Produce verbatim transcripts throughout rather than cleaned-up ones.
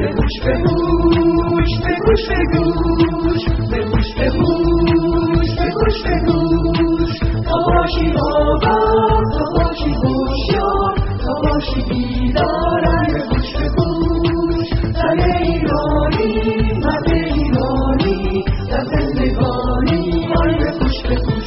گوش به گوش به گوش به گوش به گوش به گوش به گوش به گوش تا باشی آگاه تا باشی هوشیار تا باشی بیدار به گوش به گوش زن ایرانی مرد ایرانی در زندگانی آی به گوش به گوش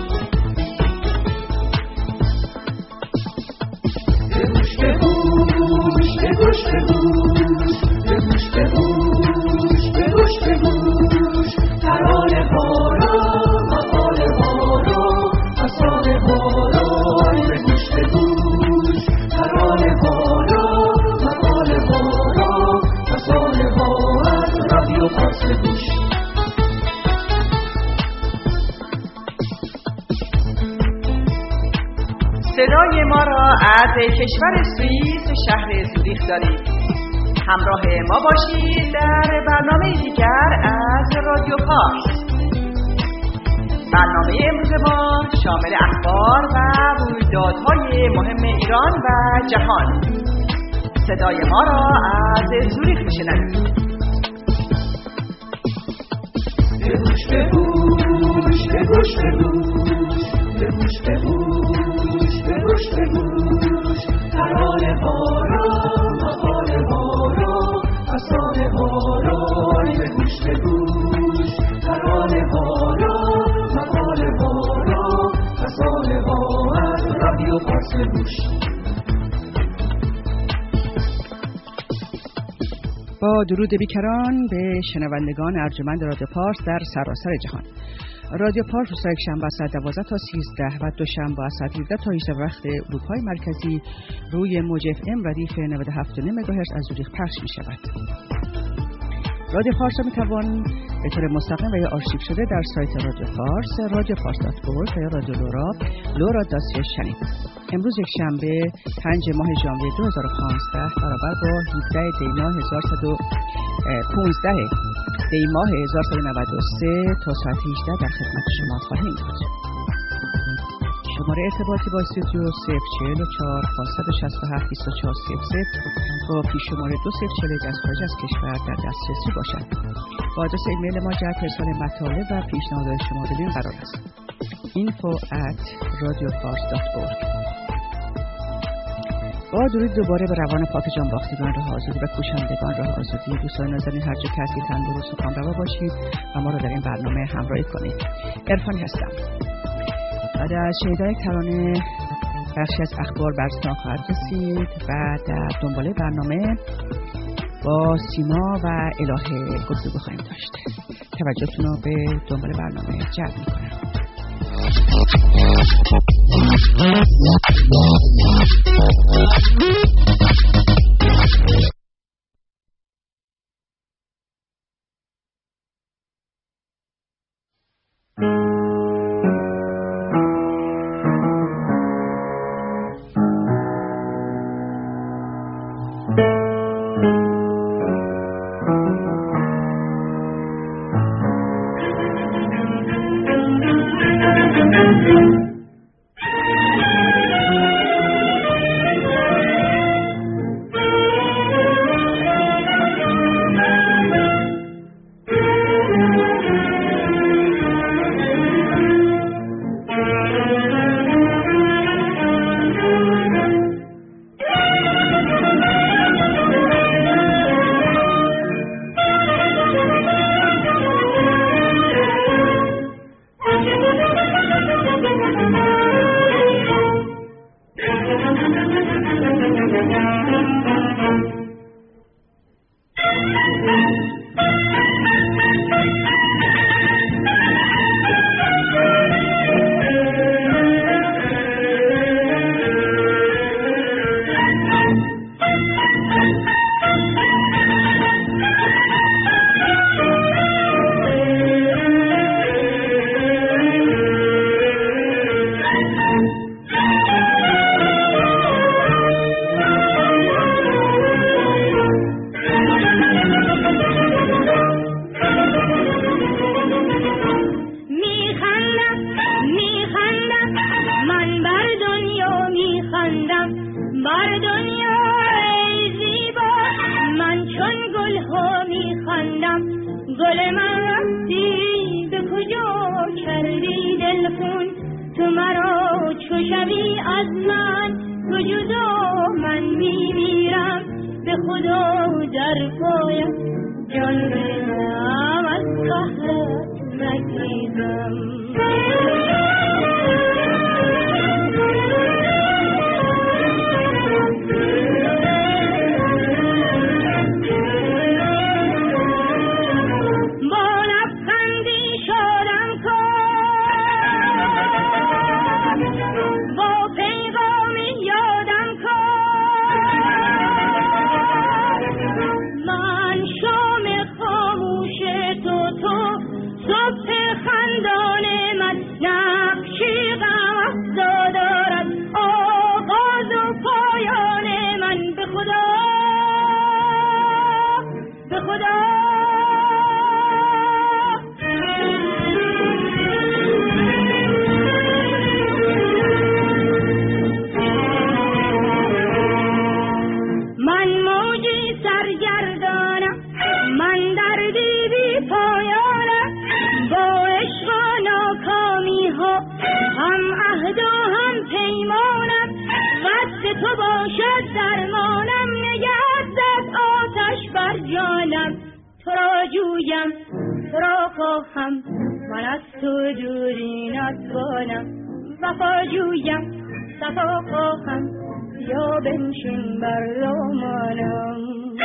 به گوش به گوش به گوش به گوش به گوش به گوش به گوش به گوش ترانه بارا مقاله بارا افسانه بارا به گوش به گوش ترانه بارا مقاله بارا افسانه بارا رادیو فارس گوش صدای ما را از کشور سوئیس شهر زوریخ دارید. همراه ما باشید در برنامه دیگر از رادیو پارس. برنامه امروز ما شامل اخبار و رویدادهای مهم ایران و جهان. صدای ما را از زوریخ میشنوید. به گوش به گوش به گوش به گوش به گوش به گوش به گوش به گوش ترانه بارا مقاله بارا افسانه بارا به گوش به گوش ترانه بارا مقاله بارا افسانه بارا رادیو فارس گوش با درود بیکران به شنوندگان ارجمند رادیو پارس در سراسر جهان. رادیو پارس روزهای یکشنبه از ساعت دوازده تا سیزده و دوشنبه از ساعت هفده تا هجده وقت اروپای مرکزی روی موج اف ام ردیف نود و هفت و نیم مگاهرتز از زوریخ پخش می شود. رادیو پارس را می توان به طور مستقیم و یا آرشیو شده در سایت رادیو پارس، رادیو پارس دات اورگ و یا رادیو لورا، لورا دات سی شنید. امروز یک شنبه پنج ماه ژانویه دو هزار و پانزده برابر با هفده دی ماه هزار و صد و پانزده دی ماه هزار و صد و نود و سه تا ساعت هجده در خدمت شما خواهیم بود. شماره ارتباطی با استودیو صفر چهل و چهار پانصد و شصت و هفت بیست و چهار صفر صفر با پیش شماره دو صفر چهل از خارج از کشور در دسترسی باشد. با آدرس ایمیل ما جهت ارسال مطالب و پیشنهادات شما بدین قرار است. info at radiopars dot org. با درود دوباره به روان پاک جان باختگان راه آزادی و کوشندگان راه آزادی. دوستان نازنین هر جا که هستید تندرست و کامروا باشید و ما را در این برنامه همراهی کنید. عرفانی هستم. بعد از شنیدن یک ترانه بخشی از اخبار براتون خواهد رسید و در دنباله برنامه با سیما و الهه گفتگو خواهیم داشت. توجهتون رو به دنباله برنامه جلب می‌کنم. میخندم گل من رفتی به کجا کردی دلخون تو مرا چو شوی از من تو جدا من میمیرم به خدا در پایم جان بدم از قهرت نگریزم من از تو دوری نکنم وفا جویم صفا خواهم یا بنشین بر دامانم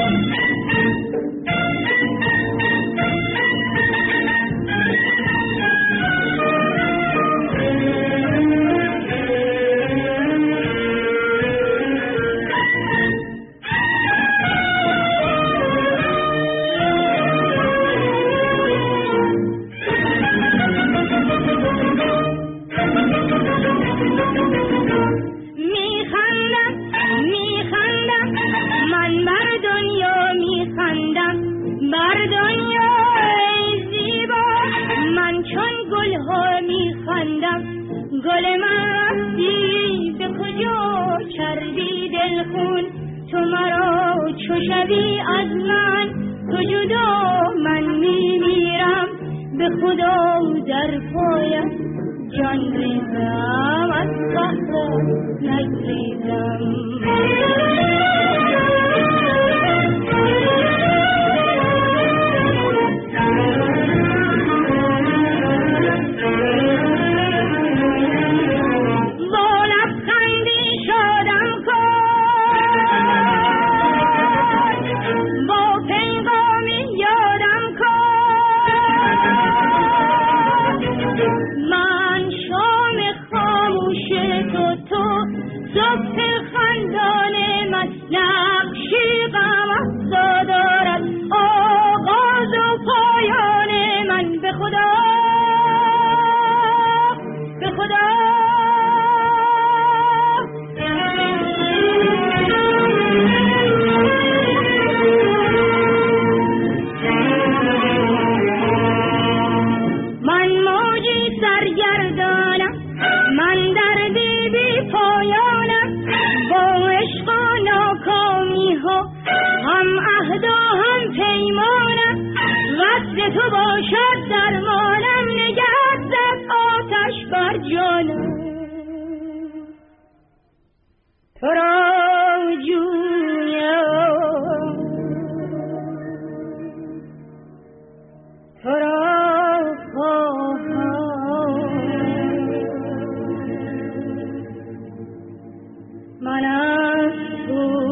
گل من رفتی به کجا کردی دلخون تو مرا چو شوی از من تو جدا من میمیرم به خدا در پایم جان ریزم از قهرت نگریزم تو باشد درمانم نگهت زد آتش بر جانم تو را جویم تو را خواهم من از تو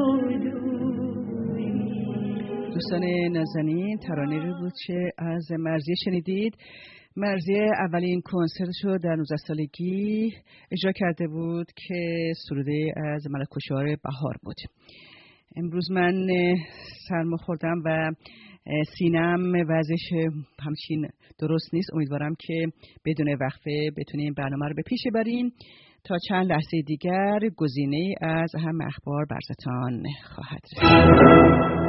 دوستان نازنین ترانه رو بود که از مرضیه شنیدید. مرضیه اولین کنسرتش رو در نوزده سالگی اجرا کرده بود که سروده از ملک‌گشار بهار بود. امروز من سرما خوردم و سینم وضعش همچین درست نیست. امیدوارم که بدون وقفه بتونیم برنامه رو به پیش بریم تا چند لحظه دیگر گزینه از اهم اخبار براتون خواهد رسید.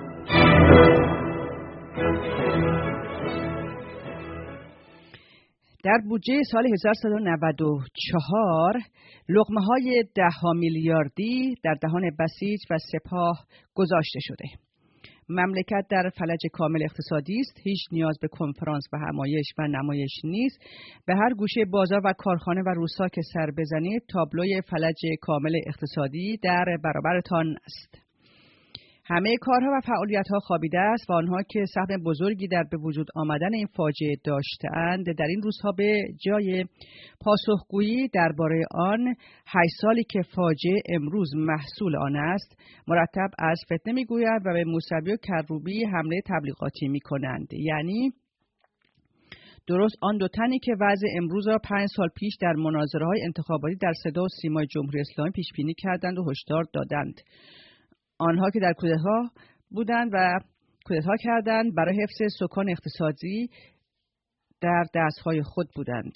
در بودجه سال هزار و سیصد و نود و چهار لقمه‌های ده ها میلیاردی در دهان بسیج و سپاه گذاشته شده. مملکت در فلج کامل اقتصادی است. هیچ نیاز به کنفرانس و همایش و نمایش نیست. به هر گوشه بازار و کارخانه و روستا که سر بزنید تابلوی فلج کامل اقتصادی در برابرتان است. همه کارها و فعالیت‌ها خوابیده است و آنها که سهم بزرگی در به وجود آمدن این فاجعه داشته‌اند در این روزها به جای پاسخگویی درباره آن هشت سالی که فاجعه امروز محصول آن است مرتب از فتنه می‌گویند و به موسوی و کروبی حمله تبلیغاتی می‌کنند. یعنی درست آن دو تنی که وضع امروز را پنج سال پیش در مناظره‌های انتخاباتی در صدا و سیمای جمهوری اسلامی پیش‌بینی کردند و هشدار دادند. آنها که در کودتا بودند و کودتا کردند برای حفظ سکان اقتصادی در دستهای خود بودند.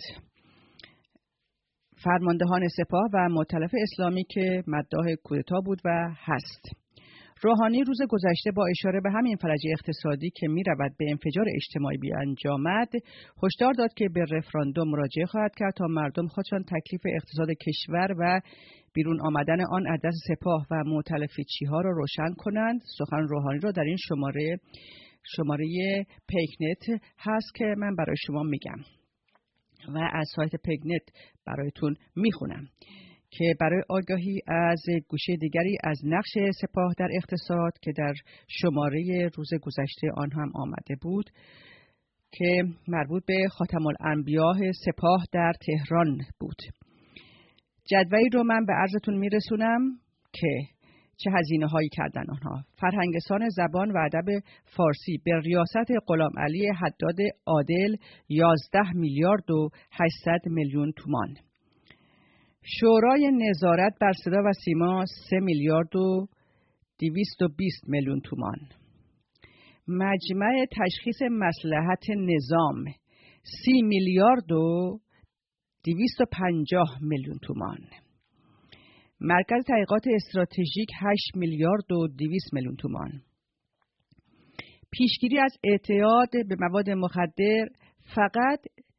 فرماندهان سپاه و مؤتلف اسلامی که مداح کودتا بود و هست. روحانی روز گذشته با اشاره به همین فلج اقتصادی که می رود به انفجار اجتماعی بیانجامد هشدار داد که به رفراندوم مراجعه خواهد کرد تا مردم خودشان تکلیف اقتصاد کشور و بیرون آمدن آن از دست سپاه و مؤتلفی‌چی ها را روشن کنند. سخن روحانی را در این شماره شماره پیکنت هست که من برای شما میگم و از سایت پیکنت برایتون میخونم که برای آگاهی از گوشه دیگری از نقش سپاه در اقتصاد که در شماره روز گذشته آن هم آمده بود که مربوط به خاتم الانبیاء سپاه در تهران بود. جدولی رو من به عرضتون میرسونم که چه هزینه هایی کردن آنها. فرهنگستان زبان و ادب فارسی به ریاست غلام علی حداد عادل یازده میلیارد و هشتصد میلیون تومان. شورای نظارت بر صدا و سیما سه میلیارد و دویست و بیست میلیون تومان. مجمع تشخیص مصلحت نظام سی میلیارد و دویست و پنجاه میلیون تومان. مرکز تحقیقات استراتژیک هشت میلیارد و دویست میلیون تومان. پیشگیری از اعتیاد به مواد مخدر فقط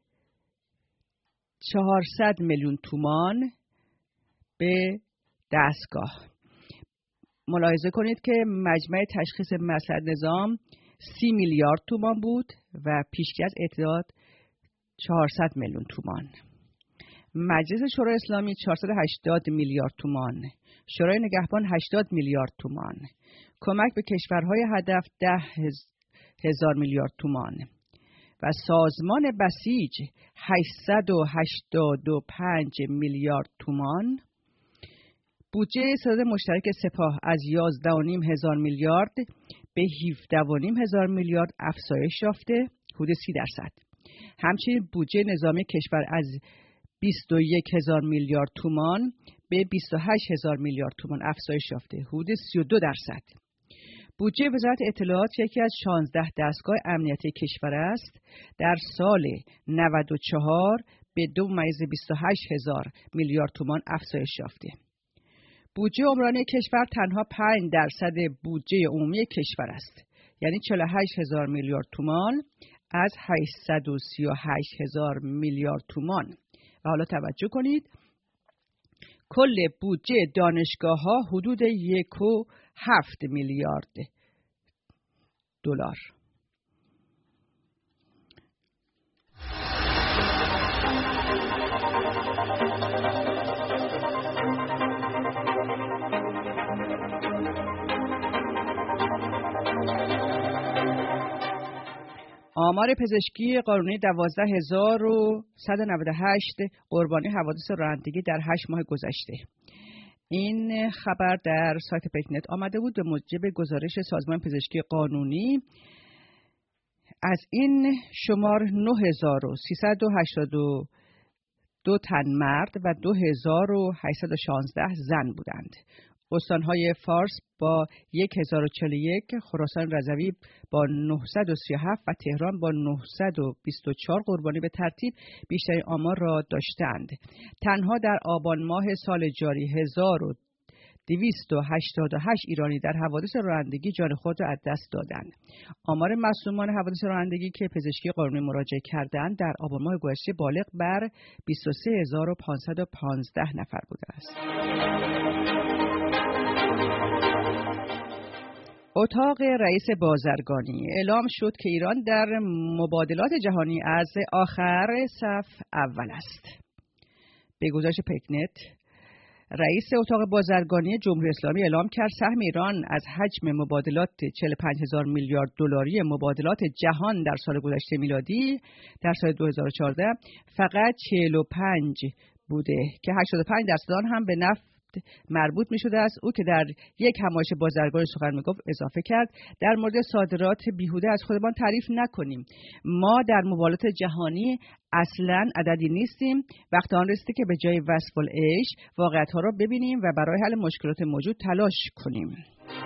چهارصد میلیون تومان به دستگاه. ملاحظه کنید که مجمع تشخیص مصلحت نظام سی میلیارد تومان بود و پیشگیری از اعتیاد چهارصد میلیون تومان. مجلس شورای اسلامی چهارصد و هشتاد میلیارد تومان. شورای نگهبان هشتاد میلیارد تومان. کمک به کشورهای هدف ده هزار میلیارد تومان. و سازمان بسیج هشتصد و هشتاد و پنج میلیارد تومان. بودجه سداد مشترک سپاه از یازده و نیم هزار میلیارد به هفده و نیم هزار میلیارد افزایش یافته، حدود سی درصد. همچنین بودجه نظامی کشور از بیست و یک هزار میلیارد تومان به بیست و هشت هزار میلیارد تومان افزایش یافته، حدود سی و دو درصد. بودجه وزارت اطلاعات یکی از شانزده دستگاه امنیتی کشور است. در سال نود و چهار به دو ممیز بیست و هشت هزار میلیارد تومان افزایش یافته. بودجه عمرانی کشور تنها پنج درصد بودجه عمومی کشور است. یعنی چهل و هشت هزار میلیارد تومان از هشتصد و سی و هشت هزار میلیارد تومان. و حالا توجه کنید کل بودجه دانشگاه ها حدود یک و هفت میلیارد دلار. آمار پزشکی قانونی دوازده هزار و صد و نود و هشت قربانی حوادث رانندگی در هشت ماه گذشته. این خبر در سایت پیکنت آمده بود. به موجب گزارش سازمان پزشکی قانونی از این شمار نه هزار و سیصد و هشتاد و دو تن مرد و دو هزار و هشتصد و شانزده زن بودند. استانهای فارس با هزار و چهل و یک، خراسان رضوی با نهصد و سی و هفت و تهران با نهصد و بیست و چهار قربانی به ترتیب بیشترین آمار را داشتند. تنها در آبان ماه سال جاری هزار و دویست و هشتاد و هشت ایرانی در حوادث رانندگی جان خود را از دست دادند. آمار مصدومان حوادث رانندگی که پزشکی قانونی مراجعه کردند در آبان ماه گذشته بالغ بر بیست و سه هزار و پانصد و پانزده نفر بوده است. اتاق رئیس بازرگانی اعلام شد که ایران در مبادلات جهانی از آخر صف اول است. به گزارش پکنت، رئیس اتاق بازرگانی جمهوری اسلامی اعلام کرد سهم ایران از حجم مبادلات چهل و پنج هزار میلیارد دلاری مبادلات جهان در سال گذشته میلادی در سال دو هزار و چهارده فقط چهل و پنج بوده که هشتاد و پنج درصد آن هم به نفت مربوط می شده است. او که در یک همایش بازرگانی سخن می گفت اضافه کرد در مورد صادرات بیهوده از خودمان تعریف نکنیم. ما در مبادلات جهانی اصلا عددی نیستیم. وقت آن رسیده که به جای وصف العیش واقعیت ها را ببینیم و برای حل مشکلات موجود تلاش کنیم.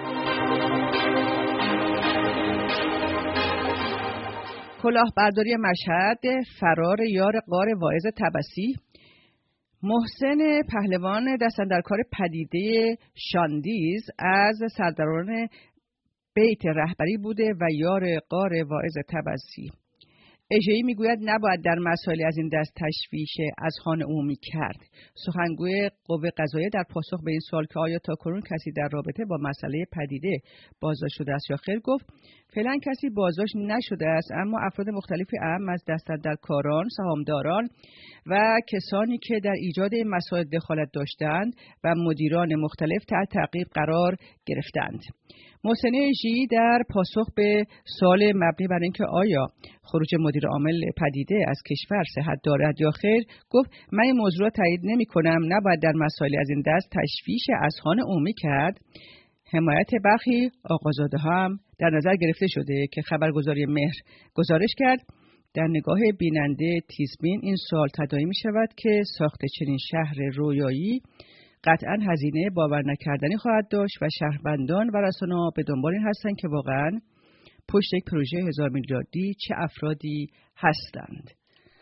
کلاهبرداری مشهد، فرار یار غار واعظ طبسی. محسن پهلوان دستاندرکار پدیده شاندیز از سرداران بیت رهبری بوده و یار غار واعظ طبسی. اژه‌ای میگوید نباید در مسائل از این دست تشویش اذهان عمومی کرد. سخنگوی قوه قضاییه در پاسخ به این سوال که آیا تاکنون کسی در رابطه با مسئله پدیده بازداشت شده است یا خیر گفت فعلا کسی بازداشت نشده است، اما افراد مختلفی اهم از دستاندرکاران، سهامداران و کسانی که در ایجاد این مسائل دخالت داشتند و مدیران مختلف تحت تعقیب قرار گرفتند. محسن اژه‌ای در پاسخ به سوال مبنی بر اینکه آیا خروج مدیر عامل پدیده از کشور صحت دارد یا خیر گفت من این موضوع را تایید نمی کنم. نباید در مسائل از این دست تشویش اذهان عمومی کرد. حمایت برخی آقازاده هم در نظر گرفته شده که خبرگزاری مهر گزارش کرد در نگاه بیننده تیزبین این سوال تداعی می شود که ساخت چنین شهر رویایی قطعاً هزینه باور نکردنی خواهد داشت و شهروندان و رسانه‌ها به دنبال این هستند که واقعاً پشت یک پروژه هزار میلیاردی چه افرادی هستند.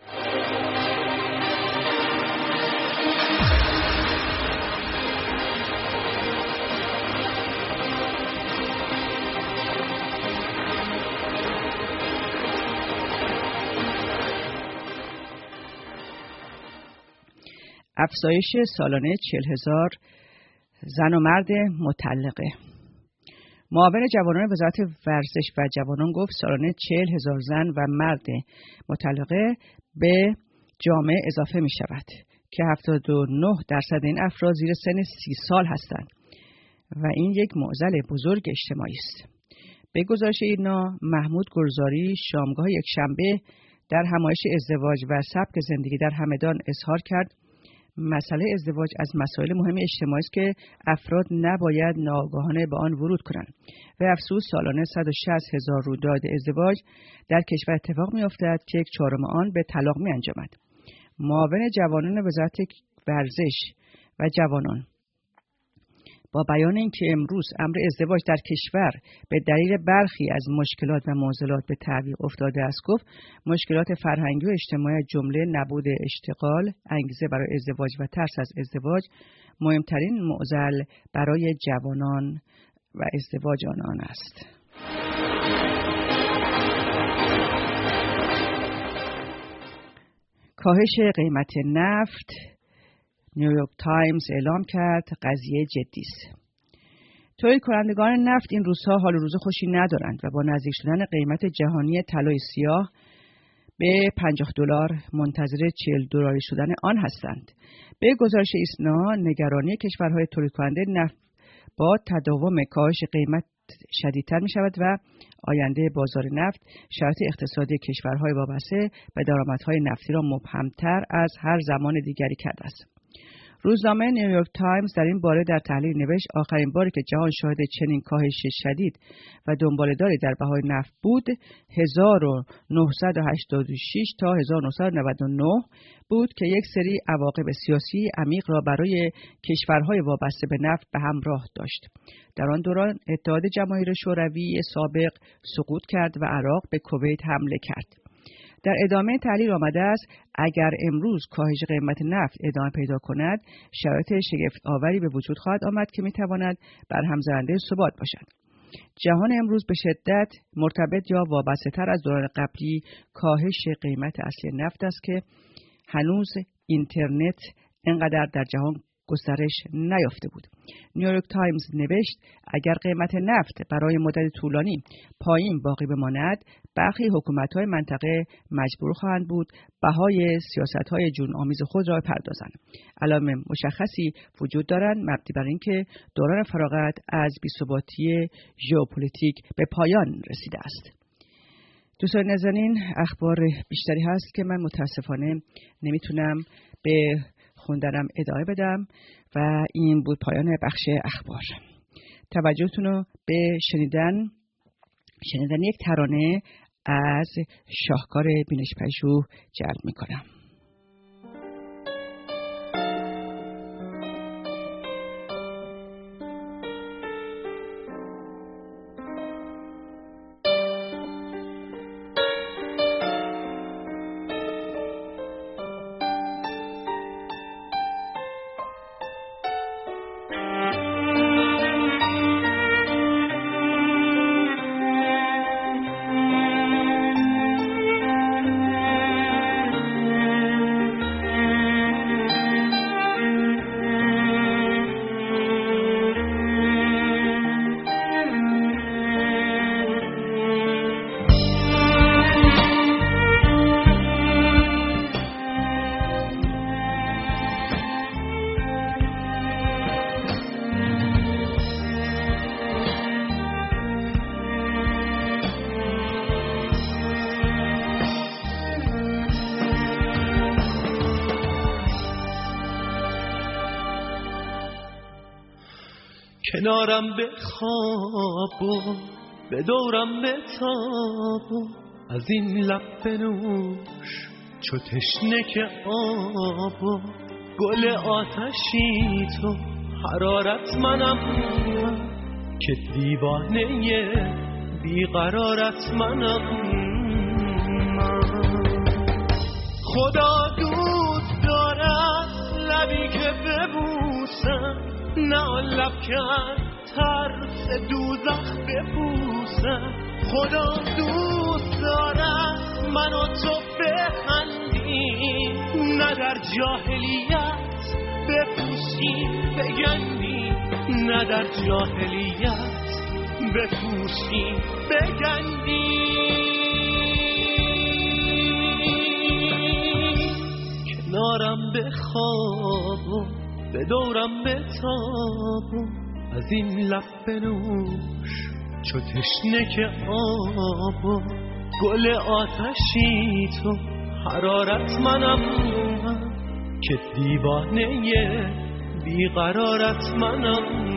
افزایش سالانه چهل هزار زن و مرد مطلقه. معاون جوانان وزارت ورزش و جوانان گفت سالانه چهل هزار زن و مرد مطلقه به جامعه اضافه می شود که هفتاد و نه درصد این افراد زیر سن سی سال هستند و این یک معضل بزرگ اجتماعی است. به گزارش اینا محمود گلزاری شامگاه یک شنبه در همایش ازدواج و سبک زندگی در همدان اظهار کرد مسئله ازدواج از مسائل مهم اجتماعی است که افراد نباید ناگهانه به آن ورود کنند و افسوس سالانه صد و شصت هزار رویداد ازدواج در کشور اتفاق می‌افتد که یک چهارم آن به طلاق می‌انجامد. معاون جوانان وزارت ورزش و جوانان با بیان اینکه امروز امر ازدواج در کشور به دلیل برخی از مشکلات و معضلات به تعویق افتاده است گفت مشکلات فرهنگی و اجتماعی جمله نبود اشتغال، انگیزه برای ازدواج و ترس از ازدواج مهمترین معضل برای جوانان و ازدواج آنان است. کاهش قیمت نفت. نیویورک تایمز اعلام کرد قضیه جدی است. تولید کنندگان نفت این روزها حال و روز خوشی ندارند و با نزدیک شدن قیمت جهانی طلای سیاه به پنجاه دلار منتظر چهل دلاری شدن آن هستند. به گزارش ایسنا نگرانی کشورهای تولید کننده نفت با تداوم کاهش قیمت شدیدتر می شود و آینده بازار نفت شرایط اقتصادی کشورهای وابسته به درآمدهای نفتی را مبهمتر از هر زمان دیگری کرده است. روزنامه نیویورک تایمز در این باره در تحلیل نوشت آخرین باری که جهان شاهد چنین کاهش شدید و دنباله‌داری در بهای نفت بود هزار و نهصد و هشتاد و شش تا هزار و نهصد و نود و نه بود که یک سری عواقب سیاسی عمیق را برای کشورهای وابسته به نفت به همراه داشت. در آن دوران اتحاد جماهیر شوروی سابق سقوط کرد و عراق به کویت حمله کرد. در ادامه تحلیل آمده است اگر امروز کاهش قیمت نفت ادامه پیدا کند شرایط شگفت آوری به وجود خواهد آمد که میتواند برهم زننده ثبات باشد. جهان امروز به شدت مرتبط یا وابسته تر از دوران قبلی کاهش قیمت اصلی نفت است که هنوز اینترنت انقدر در جهان گسترش نیافته بود. نیویورک تایمز نوشت اگر قیمت نفت برای مدت طولانی پایین باقی بماند، برخی حکومت‌های منطقه مجبور خواهند بود بهای سیاست‌های جرم‌آمیز خود را بپردازند. علائم مشخصی وجود دارند مبنی بر اینکه دوران فراغت از بی‌ثباتی ژئوپلیتیک به پایان رسیده است. دوستان نازنین، اخبار بیشتری هست که من متاسفانه نمیتونم به خوندنم ادامه بدم و این بود پایان بخش اخبار. توجهتون رو به شنیدن شنیدن یک ترانه از شاهکار بینش پژوه جلب میکنم. کنارم به خواب و به دورم به تاب و از این لب بنوش چو تشنه که آب و گل آتشی تو حرارت منم که دیوانه بیقرارت منم. خدا دوست دارد لبی که ببوسم، نه آن لب که از ترس دوزخ بپوسم. خدا دوست دارد من و تو بخندیم، نه در جاهلیت بپوسیم بگندیم، نه در جاهلیت بپوسیم بگندیم. کنارم به خواب و به دورم به تاب و از این لب بنوش چو تشنه که آب و گل آتشی تو حرارت منم که دیوانه بیقرارت منم.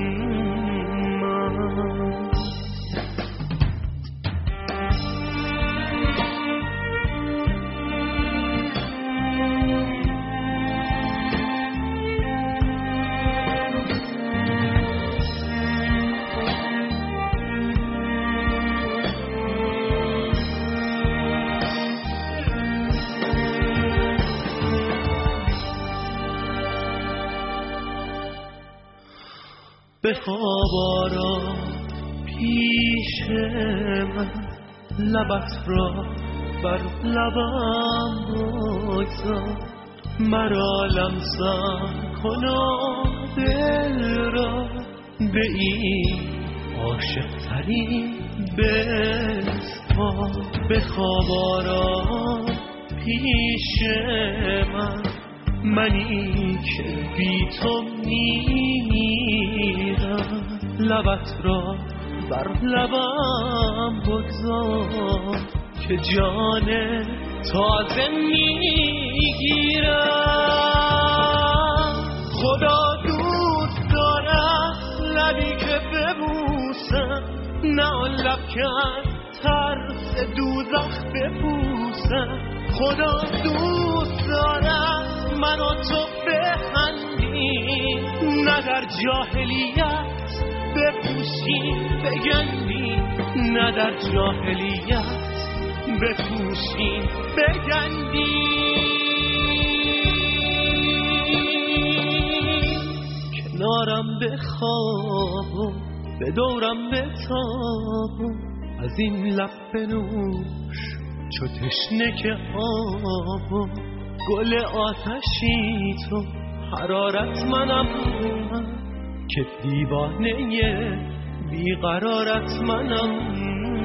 به خواب آرا پیش من، لبت را بر لبم بگذار، مرا لمسم کنا دل را به این عاشق ترین بسپار. به خواب آرا پیش من، منی که بی تو میمیرم، لبت را بر لبم بگذار که جان تازه میگیرم. خدا دوست دارد لبی که ببوسم، نه آن لب که از ترس دوزخ بپوسم. خدا دوست دارد من و تو بخندیم، نه در جاهلیت بپوسیم بگندیم، نه در جاهلیت بپوسیم بگندیم. کنارم به خواب و به دورم به تاب و از این لب بنوش چو تشنه که آب و گل آتشی تو حرارت منم که دیوانه بیقرارت منم.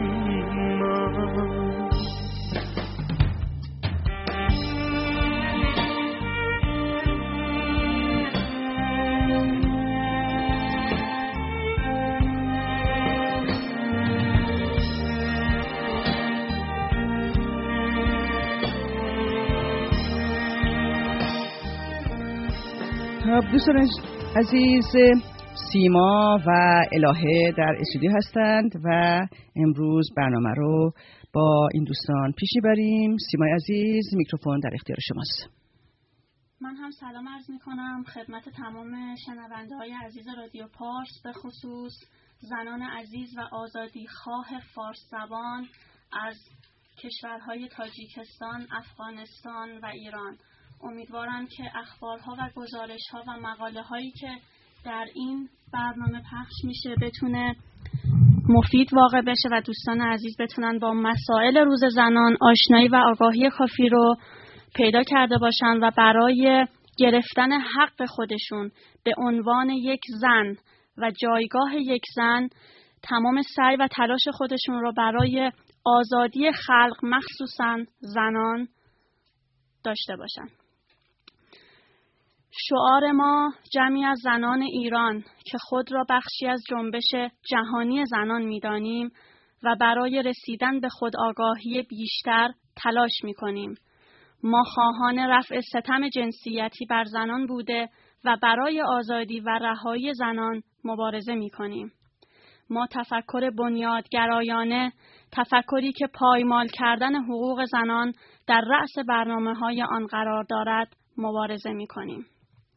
دوستان عزیز، سیما و الهه در استودیو هستند و امروز برنامه رو با این دوستان پیش میبریم. سیمای عزیز، میکروفون در اختیار شماست. من هم سلام عرض میکنم خدمت تمام شنونده های عزیز رادیو پارس، به خصوص زنان عزیز و آزادی خواه فارس زبان از کشورهای تاجیکستان، افغانستان و ایران. امیدوارم که اخبارها و گزارشها و مقاله هایی که در این برنامه پخش میشه بتونه مفید واقع بشه و دوستان عزیز بتونن با مسائل روز زنان آشنایی و آگاهی کافی رو پیدا کرده باشن و برای گرفتن حق خودشون به عنوان یک زن و جایگاه یک زن تمام سعی و تلاش خودشون رو برای آزادی خلق مخصوصاً زنان داشته باشن. شعار ما جمعی از زنان ایران که خود را بخشی از جنبش جهانی زنان می‌دانیم و برای رسیدن به خودآگاهی بیشتر تلاش می‌کنیم. ما خواهان رفع ستم جنسیتی بر زنان بوده و برای آزادی و رهایی زنان مبارزه می‌کنیم. ما تفکر بنیادگرایانه، تفکری که پایمال کردن حقوق زنان در رأس برنامه‌های آن قرار دارد مبارزه می‌کنیم.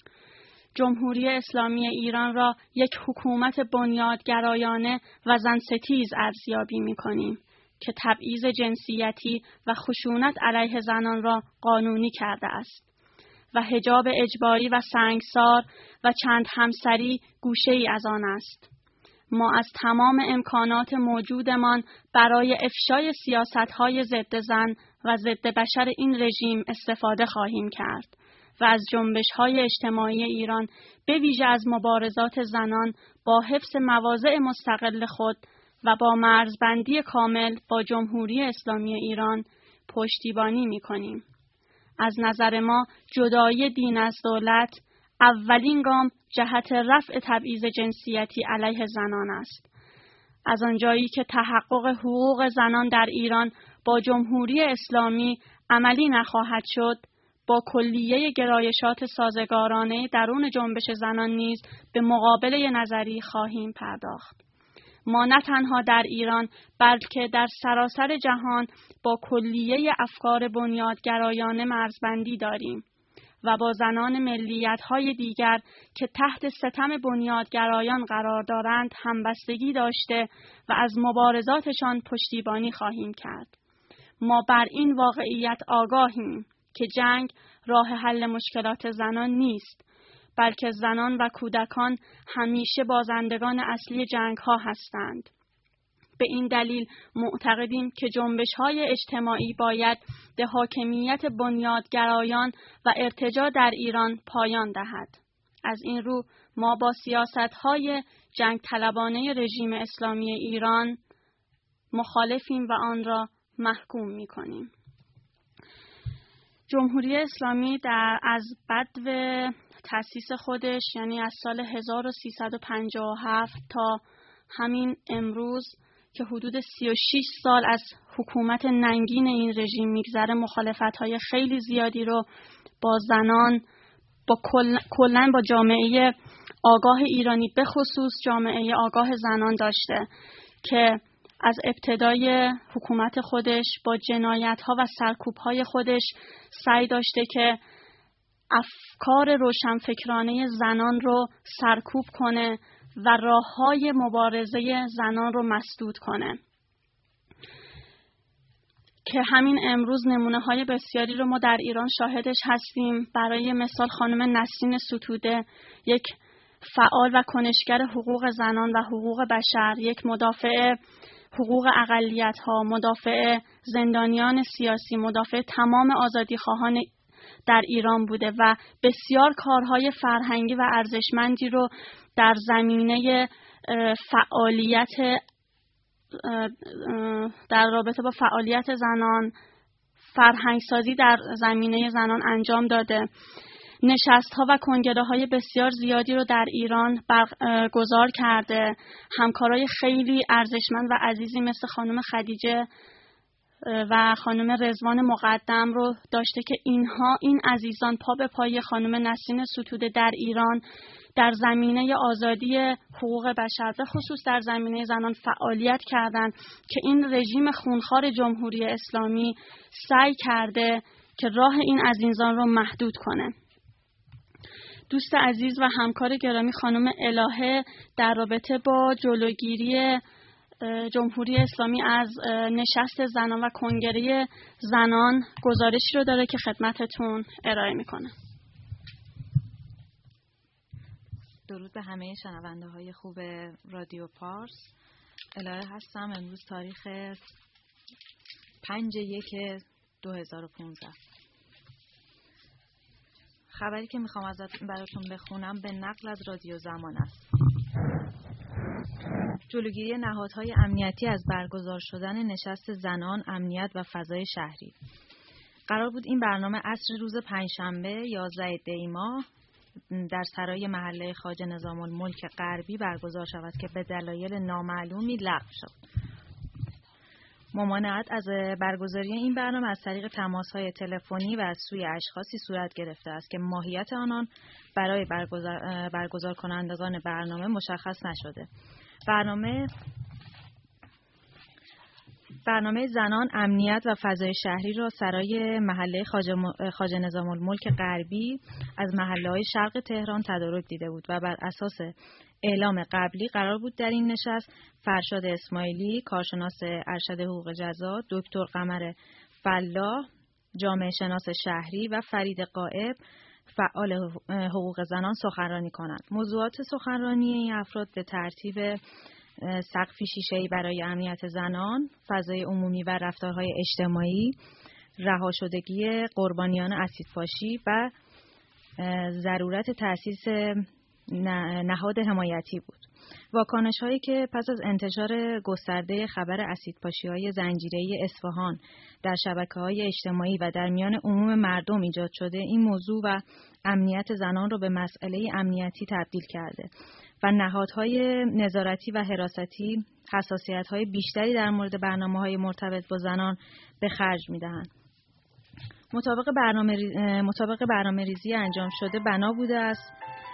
جمهوری اسلامی ایران را یک حکومت بنیادگرایانه و زنستیز ارزیابی می‌کنیم که تبعیض جنسیتی و خشونت علیه زنان را قانونی کرده است و حجاب اجباری و سنگسار و چند همسری گوشه‌ای از آن است. ما از تمام امکانات موجودمان برای افشای سیاست‌های ضد زن و ضد بشر این رژیم استفاده خواهیم کرد و از جنبش‌های اجتماعی ایران به ویژه از مبارزات زنان با حفظ مواضع مستقل خود و با مرزبندی کامل با جمهوری اسلامی ایران پشتیبانی می‌کنیم. از نظر ما جدایی دین از دولت اولین گام جهت رفع تبعیض جنسیتی علیه زنان است. از آنجایی که تحقق حقوق زنان در ایران با جمهوری اسلامی عملی نخواهد شد، با کلیه گرایشات سازگارانه درون جنبش زنان نیز به مقابله نظری خواهیم پرداخت. ما نه تنها در ایران بلکه در سراسر جهان با کلیه افکار بنیادگرایانه مرزبندی داریم و با زنان ملیت‌های دیگر که تحت ستم بنیادگرایان قرار دارند همبستگی داشته و از مبارزاتشان پشتیبانی خواهیم کرد. ما بر این واقعیت آگاهیم که جنگ راه حل مشکلات زنان نیست، بلکه زنان و کودکان همیشه بازندگان اصلی جنگ‌ها هستند. به این دلیل معتقدیم که جنبش‌های اجتماعی باید به حاکمیت بنیادگرایان و ارتجاع در ایران پایان دهد. از این رو ما با سیاست‌های جنگ طلبانه رژیم اسلامی ایران مخالفیم و آن را محکوم می‌کنیم. جمهوری اسلامی در از بدو تأسیس خودش، یعنی از سال هزار و سیصد و پنجاه و هفت تا همین امروز که حدود سی و شش سال از حکومت ننگین این رژیم میگذره، مخالفت‌های خیلی زیادی رو با زنان، با کلاً با جامعه آگاه ایرانی به خصوص جامعه آگاه زنان داشته که از ابتدای حکومت خودش با جنایت‌ها و سرکوب‌های خودش سعی داشته که افکار روشنفکرانه زنان رو سرکوب کنه و راه‌های مبارزه زنان رو مسدود کنه، که همین امروز نمونه‌های بسیاری رو ما در ایران شاهدش هستیم. برای مثال خانم نسرین ستوده، یک فعال و کنشگر حقوق زنان و حقوق بشر، یک مدافع حقوق اقلیت‌ها، مدافع زندانیان سیاسی، مدافع تمام آزادیخواهان در ایران بوده و بسیار کارهای فرهنگی و ارزشمندی رو در زمینه فعالیت در رابطه با فعالیت زنان، فرهنگسازی در زمینه زنان انجام داده. نشست‌ها و کنگره‌های بسیار زیادی رو در ایران برگزار کرده. همکارای خیلی ارزشمند و عزیزی مثل خانم خدیجه و خانم رضوان مقدم رو داشته که اینها این عزیزان پا به پای خانم نسرین ستوده در ایران در زمینه آزادی حقوق بشر به خصوص در زمینه زنان فعالیت کردند که این رژیم خونخوار جمهوری اسلامی سعی کرده که راه این عزیزان رو محدود کنه. دوست عزیز و همکار گرامی خانم الهه در رابطه با جلوگیری جمهوری اسلامی از نشست زنان و کنگره زنان گزارشی رو داره که خدمتتون ارائه میکنه. درود به همه شنونده های خوب رادیو پارس. الهه هستم. امروز تاریخ پنج یک دو هزار و پانزده. خبری که میخوام ازت براتون بخونم به نقل از رادیو زمان است. جلوگیری نهادهای امنیتی از برگزار شدن نشست زنان، امنیت و فضای شهری. قرار بود این برنامه عصر روز پنجشنبه یازده دی ماه در سرای محله خواجه نظام الملک غربی برگزار شود که به دلایل نامعلومی لغو شد. ممانعت از برگزاری این برنامه از طریق تماس‌های تلفنی و از سوی اشخاصی صورت گرفته است که ماهیت آنان برای برگزار, برگزار کنندگان برنامه مشخص نشده. برنامه برنامه زنان، امنیت و فضای شهری را سرای محله خواجه, خواجه نظام الملک غربی از محله‌های شرق تهران تدارک دیده بود و بر اساس اعلام قبلی قرار بود در این نشست فرشاد اسماعیلی، کارشناس ارشد حقوق جزا، دکتر قمر فلاح، جامعه شناس شهری و فرید قائب، فعال حقوق زنان سخنرانی کنند. موضوعات سخنرانی این افراد به ترتیب سقفی شیشه‌ای برای امنیت زنان، فضای عمومی و رفتارهای اجتماعی، رها شدگی قربانیان اسیدپاشی و ضرورت تأسیس نهاد حمایتی بود. واکنش هایی که پس از انتشار گسترده خبر اسیدپاشی‌های زنجیره‌ای اصفهان در شبکه‌های اجتماعی و در میان عموم مردم ایجاد شده، این موضوع و امنیت زنان را به مسئله امنیتی تبدیل کرده و نهادهای نظارتی و حراستی حساسیت‌های بیشتری در مورد برنامه‌های مرتبط با زنان به خرج می‌دهند. مطابق برنامه مطابق برنامه‌ریزی انجام شده بنا بوده است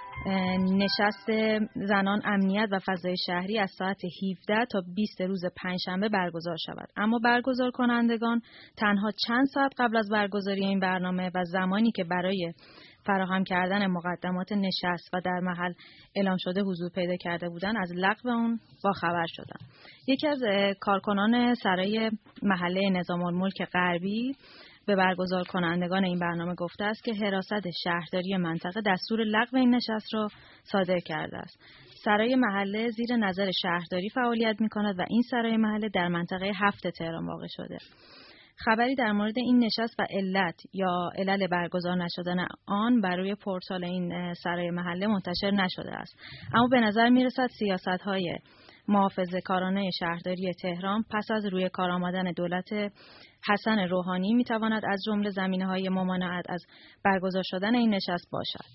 نشست زنان، امنیت و فضای شهری از ساعت هفده تا بیست روز پنجشنبه برگزار شود. اما برگزار کنندگان تنها چند ساعت قبل از برگزاری این برنامه و زمانی که برای فراهم کردن مقدمات نشست و در محل اعلام شده حضور پیدا کرده بودند از لغو آن باخبر شدند. یکی از کارکنان سرای محله نظام الملک غربی به برگزار کنندگان این برنامه گفته است که حراست شهرداری منطقه دستور لغو این نشست را صادر کرده است. سرای محله زیر نظر شهرداری فعالیت می‌کند و این سرای محله در منطقه هفت تهران واقع شده. خبری در مورد این نشست و علت یا علل برگزار نشدن آن بر روی پورتال این سرای محله منتشر نشده است. اما به نظر می‌رسد سیاست‌های محافظه‌کارانه شهرداری تهران پس از روی کار آمدن دولت حسن روحانی میتواند از جمله زمینه‌های ممانعت از برگزار شدن این نشست باشد.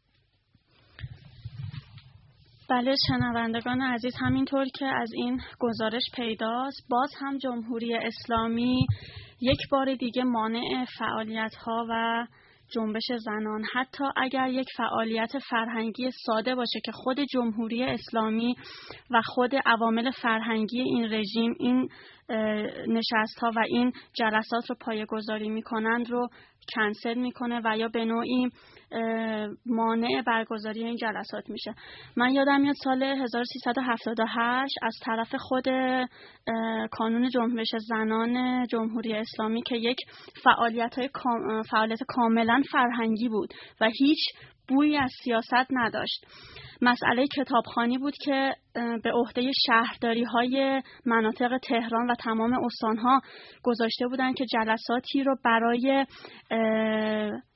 بله شنوندگان عزیز، همینطور که از این گزارش پیداست، باز هم جمهوری اسلامی یک بار دیگه مانع فعالیت‌ها و جنبش زنان، حتی اگر یک فعالیت فرهنگی ساده باشه که خود جمهوری اسلامی و خود عوامل فرهنگی این رژیم این نشست ها و این جلسات رو پایه‌گذاری میکنند رو کنسل میکنه و یا به نوعی مانع برگزاری این جلسات میشه. من یادم میاد سال هزار و سیصد و هفتاد و هشت از طرف خود کانون جنبش زنان جمهوری اسلامی که یک فعالیت های فعالیت کاملا فرهنگی بود و هیچ بویی از سیاست نداشت، مسئله کتابخوانی بود که به عهده شهرداری های مناطق تهران و تمام استانها گذاشته بودند که جلساتی رو برای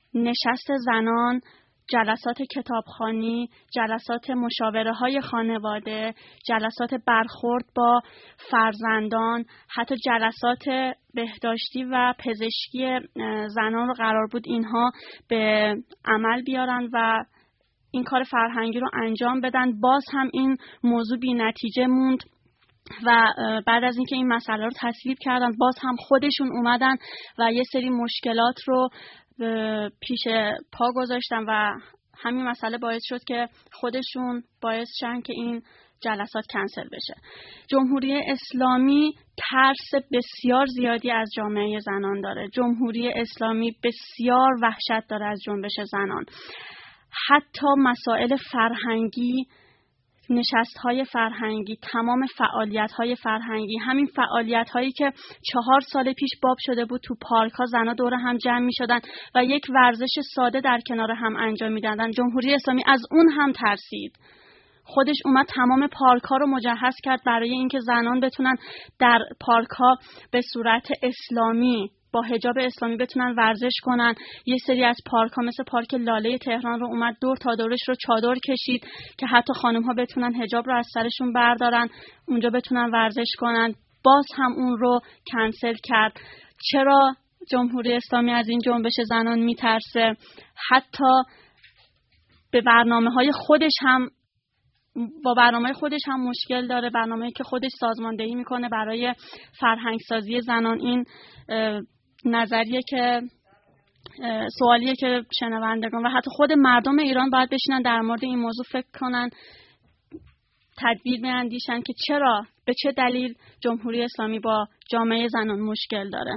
نشست زنان، جلسات کتابخوانی، جلسات مشاوره های خانواده، جلسات برخورد با فرزندان، حتی جلسات بهداشتی و پزشکی زنان رو قرار بود اینها به عمل بیارن و این کار فرهنگی رو انجام بدن. باز هم این موضوع بی نتیجه موند و بعد از اینکه این مسئله رو تصویب کردن باز هم خودشون اومدن و یه سری مشکلات رو پیش پا گذاشتن و همین مسئله باعث شد که خودشون باعث شدن که این جلسات کنسل بشه. جمهوری اسلامی ترس بسیار زیادی از جامعه زنان داره. جمهوری اسلامی بسیار وحشت داره از جنبش زنان. حتی مسائل فرهنگی، نشست‌های فرهنگی، تمام فعالیت‌های فرهنگی، همین فعالیت‌هایی که چهار سال پیش باب شده بود تو پارک‌ها زن‌ها دور هم جمع می‌شدن و یک ورزش ساده در کنار هم انجام می‌دادن، جمهوری اسلامی از اون هم ترسید. خودش اومد تمام پارک‌ها رو مجهز کرد برای اینکه زنان بتونن در پارک‌ها به صورت اسلامی با حجاب اسلامی بتونن ورزش کنن. یه سری از پارک ها مثل پارک لاله تهران رو اومد دور تا دورش رو چادر کشید که حتی خانم ها بتونن حجاب رو از سرشون بردارن، اونجا بتونن ورزش کنن. باز هم اون رو کنسل کرد. چرا جمهوری اسلامی از این جنبش زنان میترسه؟ حتی به برنامه های خودش هم با برنامه خودش هم مشکل داره. برنامه‌ای که خودش سازماندهی میکنه برای فرهنگ سازی زنان. این نظریه که سوالیه که شنوندگان و حتی خود مردم ایران باید بشینن در مورد این موضوع فکر کنن، تدبیر بیندیشن که چرا، به چه دلیل جمهوری اسلامی با جامعه زنان مشکل داره.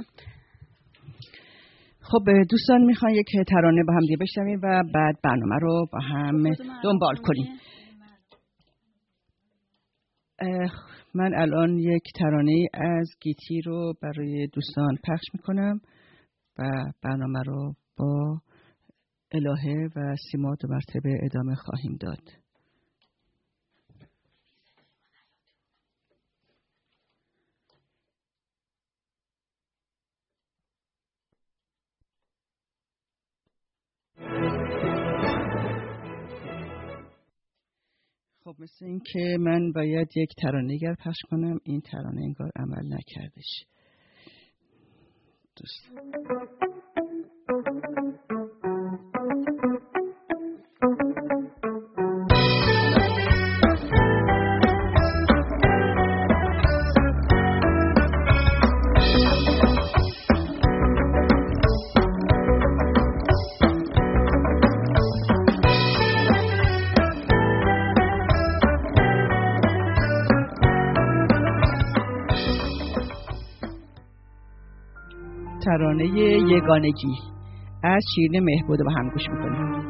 خب دوستان میخوان یک ترانه با هم دیگه بشنویم و بعد برنامه رو با هم دنبال کنیم. من الان یک ترانه از گیتی رو برای دوستان پخش میکنم و برنامه رو با الهه و سیما دو مرتبه ادامه خواهیم داد. خب مثل این که من باید یک ترانه‌گر پخش کنم. این ترانه انگار عمل نکردش. دوست ترانه یگانگی از شیرین مهبود با هم گوش میکنیم.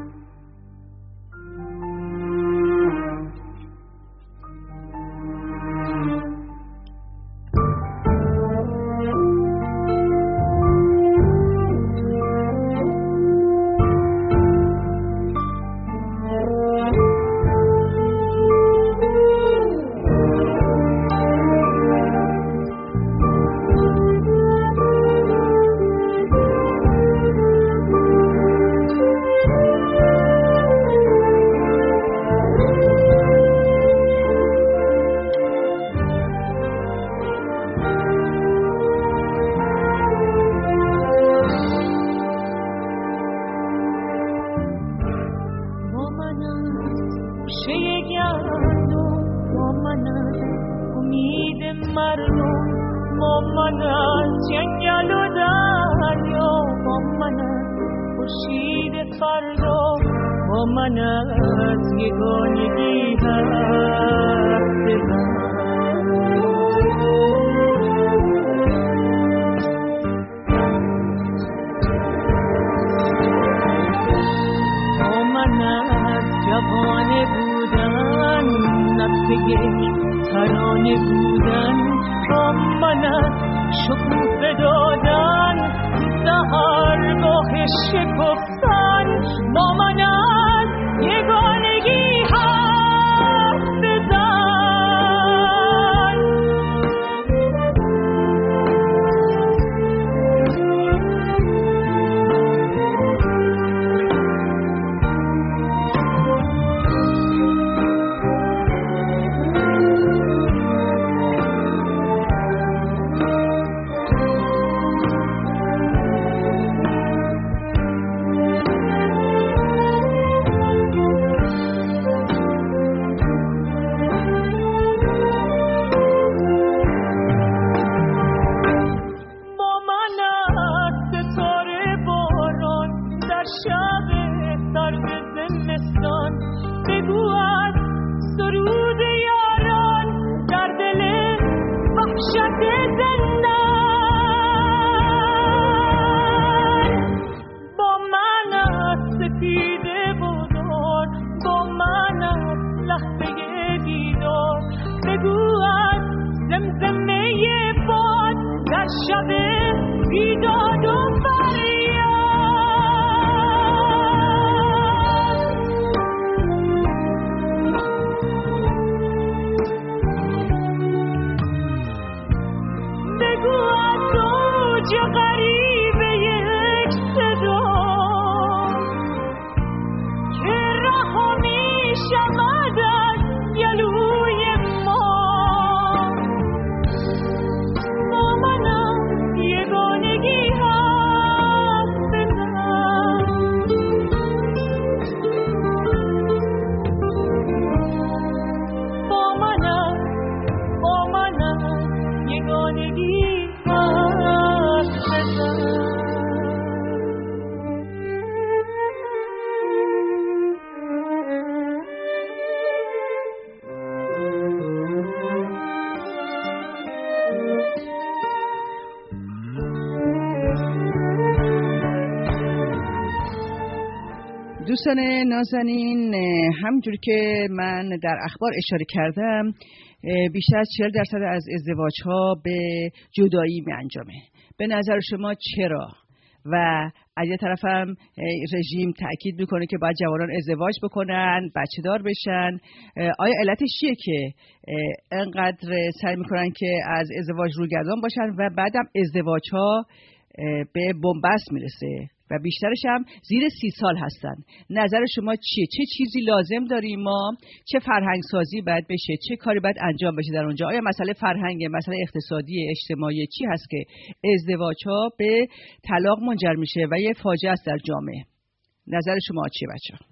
دوستان نازنین، همونجوری که من در اخبار اشاره کردم بیشتر از چهل درصد از ازدواج‌ها به جدایی می انجامه. به نظر شما چرا؟ و از یه طرف هم رژیم تأکید میکنه که باید جوانان ازدواج بکنن، بچه دار بشن. آیا علتش چیه که انقدر سعی میکنن که از ازدواج روگردان باشن و بعدم ازدواج ها به بنبست میرسه و بیشترش هم زیر سی سال هستن؟ نظر شما چیه؟ چه چیزی لازم داریم ما؟ چه فرهنگ سازی باید بشه؟ چه کاری باید انجام بشه در اونجا؟ آیا مسئله فرهنگ، مسئله اقتصادی، اجتماعی چی هست که ازدواج ها به طلاق منجر میشه و یه فاجعه است در جامعه؟ نظر شما چیه بچه؟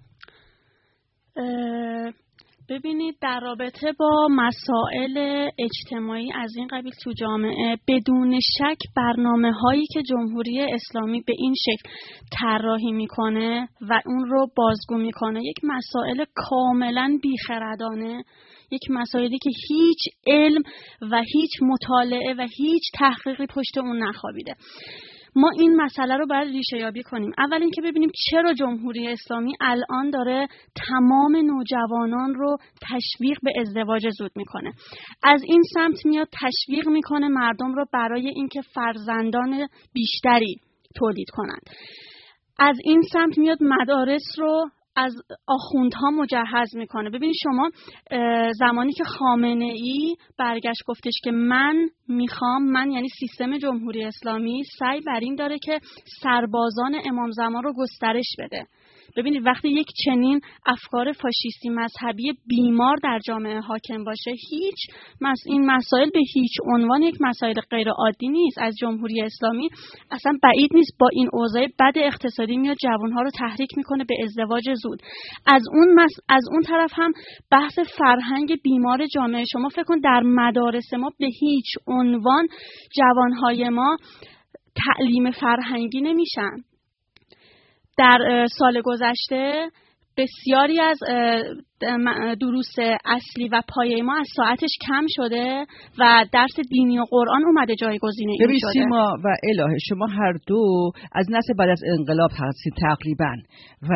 ببینید، در رابطه با مسائل اجتماعی از این قبیل تو جامعه بدون شک برنامه هایی که جمهوری اسلامی به این شکل طراحی میکنه و اون رو بازگو میکنه یک مسائل کاملا بیخردانه، یک مسائلی که هیچ علم و هیچ مطالعه و هیچ تحقیقی پشت اون نخوابیده. ما این مسئله رو باید ریشه یابی کنیم. اول اینکه ببینیم چرا جمهوری اسلامی الان داره تمام نوجوانان رو تشویق به ازدواج زود میکنه. از این سمت میاد تشویق میکنه مردم رو برای اینکه فرزندان بیشتری تولید کنند. از این سمت میاد مدارس رو از آخوندها مجهز میکنه. ببینید شما زمانی که خامنه ای برگشت گفتش که من میخوام، من یعنی سیستم جمهوری اسلامی سعی بر این داره که سربازان امام زمان رو گسترش بده. ببینید وقتی یک چنین افکار فاشیستی مذهبی بیمار در جامعه حاکم باشه، هیچ مس این مسائل به هیچ عنوان یک مسائل غیر عادی نیست. از جمهوری اسلامی اصلا بعید نیست با این اوضاع بد اقتصادی میاد جوانها رو تحریک میکنه به ازدواج زود. از اون مس... از اون طرف هم بحث فرهنگ بیمار جامعه. شما فکر کن در مدارس ما به هیچ عنوان جوانهای ما تعلیم فرهنگی نمیشن. در سال گذشته بسیاری از دروس اصلی و پایه ما از ساعتش کم شده و درس دینی و قرآن اومده جایگزین این شده. سیما و الهه، شما هر دو از نسل بعد از انقلاب هستید تقریبا و